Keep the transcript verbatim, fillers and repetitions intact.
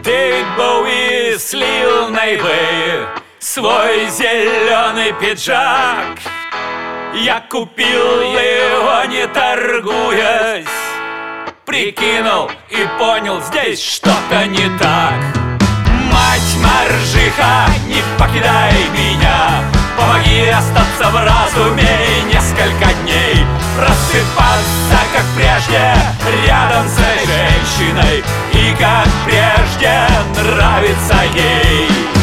Дэвид Боуи слил на eBay свой зеленый пиджак. Я купил его, не торгуясь, прикинул и понял, здесь что-то не так. Мать Маржиха, не покидай меня, помоги остаться в разуме несколько дней, просыпаться, как прежде, рядом с этой женщиной, и как прежде нравится ей.